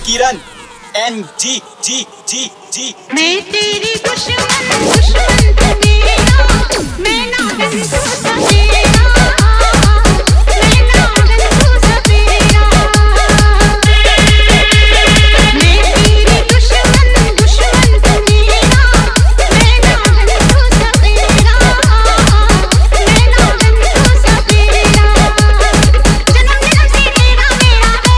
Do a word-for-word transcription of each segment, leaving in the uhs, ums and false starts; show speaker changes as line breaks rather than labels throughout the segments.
किरण N G जी जी जी
मैं तेरी दुश्मन दुश्मन तू मेरा मैं नागन तू सफेरा मैं नागन तू सफेरा मैं तेरी दुश्मन दुश्मन तू मेरा मैं नागन तू सफेरा मैं नागन तू सफेरा जन्म जन्म से तेरा मेरा है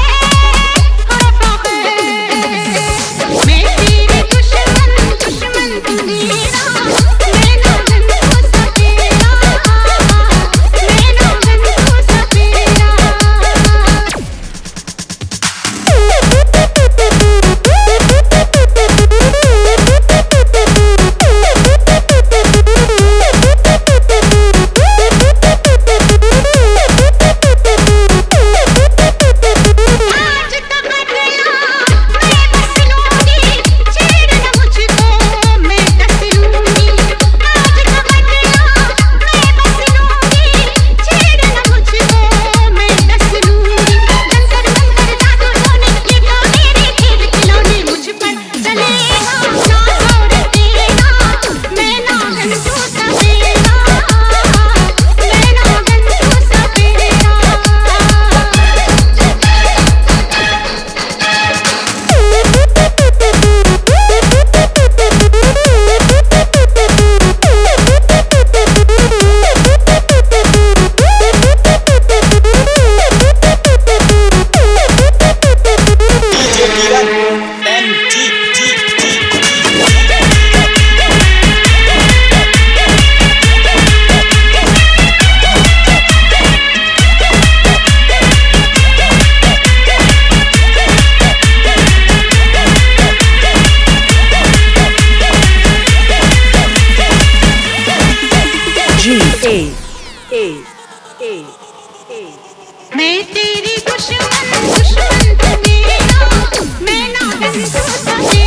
मैं तेरी दुश्मन दुश्मन तू मेरा मैं नागन तू सफेरा मैं नागन तू सफेरा आज तक गया मैं बस लूंगी छेड़ न मुझको मैं दस लूंगी आज तक गया मैं बस लूंगी छेड़ न मुझको मैं दस लूंगी जंतर मंतर जादू टोने लेगा मेरे खेल खिलौने मुझ पर चलेगा ना जोर तेरा मैं नागन तू सफेरा मैं नागन तू सफेरा
डीजे किरण एन जी जी जी
G A A A A.
मैं तेरी दुश्मन दुश्मन तू मेरा मैं नागन तू सफेरा